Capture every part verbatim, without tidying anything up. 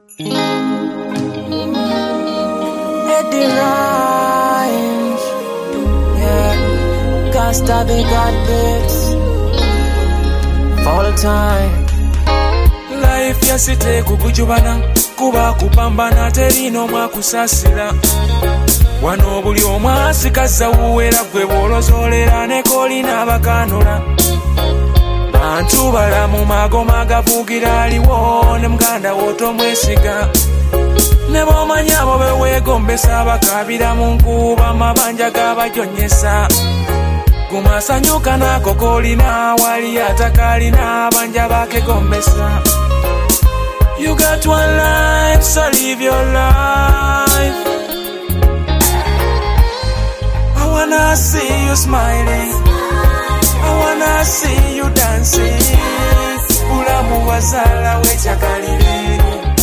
Eddie Rhymes, yeah, Costa Big God Beats, full time. Life yasite kukujubana, kuba kupambana terino mwakusasira. Wano buli omwasikaza wuwera gwe bwolozolera ne kolina bakanula. Bantu balamu magoma gavugira aliwo ne muganda woto mwesiga. Ne bomanya bo bewegombesa bakabira mu nkuba mabanja gabajonyesa. Gumasanyuka nako kolina wali atakalina banja bakegombesa. You got one life, so live your life. I wanna see you smiling, I wanna see you dancing. Ulamu wazala wechakalile.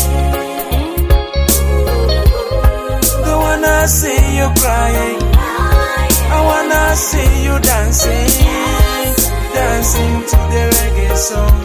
I wanna see you crying, I wanna see you dancing, dancing to the reggae song.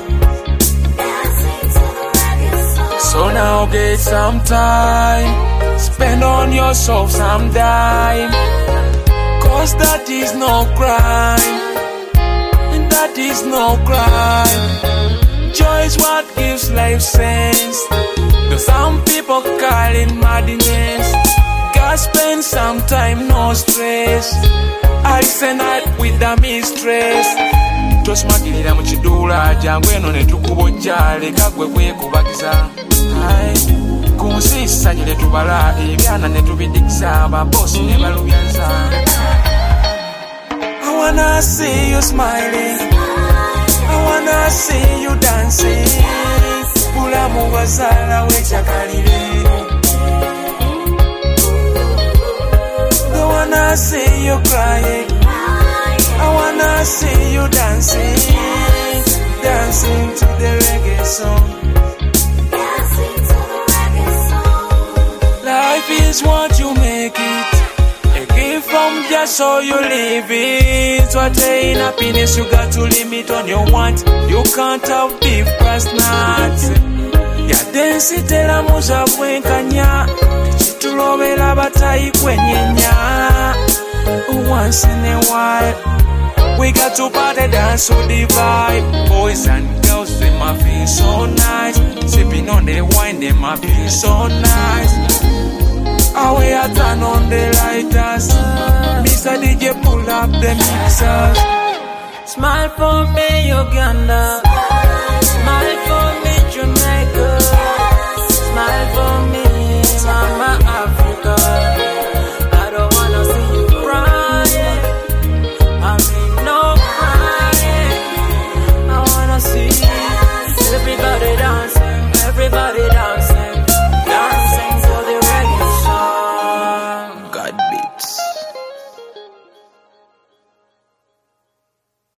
So now get some time, spend on yourself some dime. Cause that is no crime, and that is no crime. Joy is what gives life sense, though some people call it madness. God spend some time, no stress. I say night with the mistress. Tosmakirira mu kidula jangwe no ne tukubojja leka gwe kwekubagiza. Kunsisa nyele tubala ebyana ne tubidikisa ba boss ne balubyanza. I wanna see you smiling, I wanna see you dancing. Ulamu wazala wechakalile. I wanna see you crying, I wanna see you dancing, dancing to the reggae song. Life is what you make it, a gift from just so you live it. To attain happiness you got to limit on your want. You can't have beef past nuts. Ya density la muza kwenkanya, chitulobera batayi kwenyenya. Once in a while we got to party, dance to the vibe. Boys and girls, they might feel so nice. Sipping on the wine, they might feel so nice. Away I turn on the lighters, Mister D J pull up the mixers. Smile for me, Uganda. Smile for me.